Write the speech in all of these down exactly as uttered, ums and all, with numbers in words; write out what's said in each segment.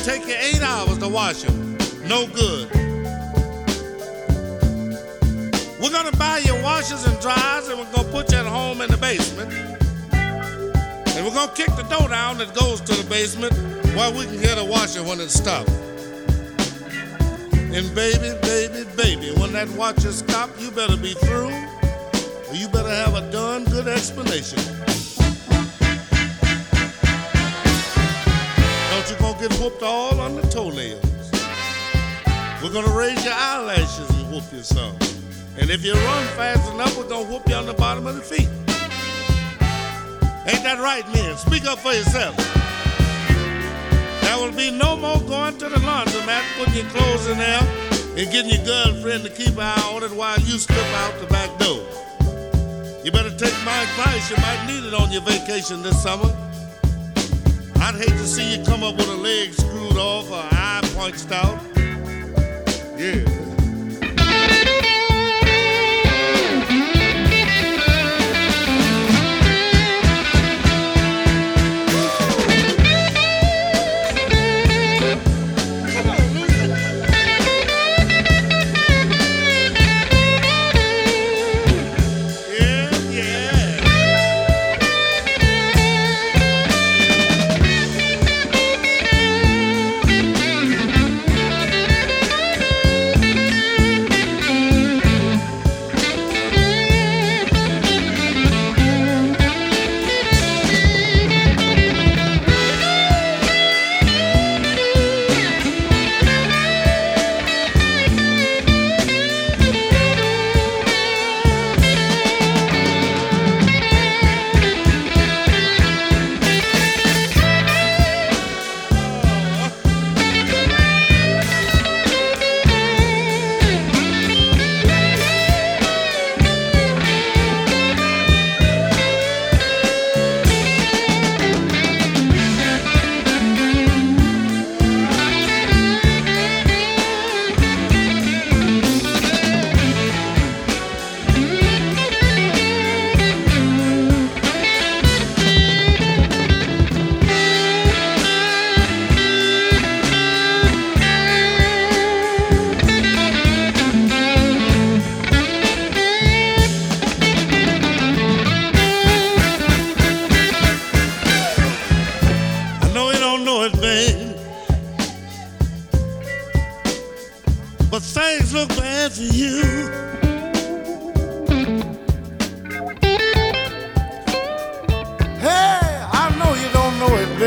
take you eight hours to wash them. No good. We're gonna buy you washers and dryers, and we're gonna put you at home in the basement. And we're gonna kick the door down that goes to the basement while we can get a washer when it's stopped. And baby, baby, baby, when that washer stops, you better be through, or you better have a darn good explanation. Don't you gonna get whooped all on the toenails. We're gonna raise your eyelashes and whoop you some. And if you run fast enough, we're gonna whoop you on the bottom of the feet. Ain't that right, men? Speak up for yourself. There will be no more going to the laundromat, putting your clothes in there, and getting your girlfriend to keep an eye on it while you slip out the back door. You better take my advice. You might need it on your vacation this summer. I'd hate to see you come up with a leg screwed off or an eye punched out. Yeah. But things look bad for you. Hey, I know you don't know it,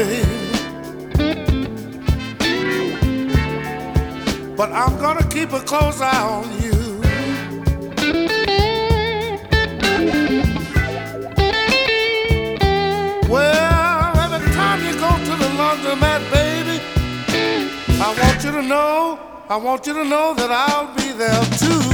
babe, but I'm gonna keep a close eye on you. Well, every time you go to the laundromat, baby, I want you to know, I want you to know that I'll be there too.